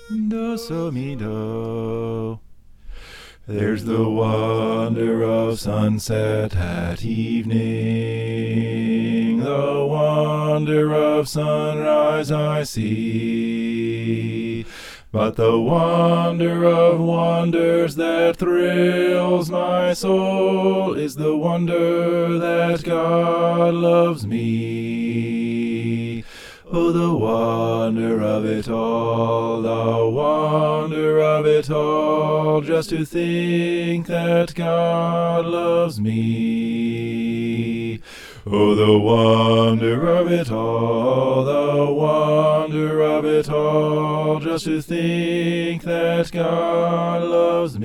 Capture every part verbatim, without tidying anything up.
Do, so, mi, do. There's the wonder of sunset at evening, the wonder of sunrise I see. But the wonder of wonders that thrills my soul is the wonder that God loves me. Oh, the wonder of it all, the wonder of it all, just to think that God loves me. Oh, the wonder of it all, the wonder of it all, just to think that God loves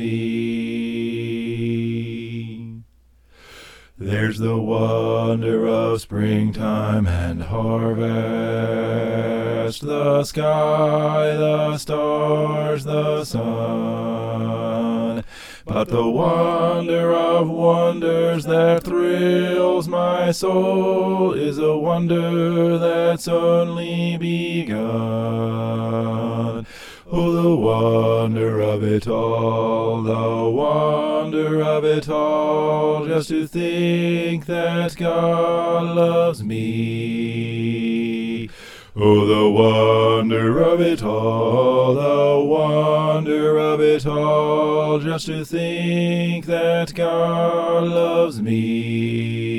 me. There's the wonder of springtime and harvest, the sky, the stars, the sun. But the wonder of wonders that thrills my soul is a wonder that's only begun. Oh, the wonder of it all, the wonder of it all, just to think that God loves me. Oh, the wonder of it all, the wonder of it all, just to think that God loves me.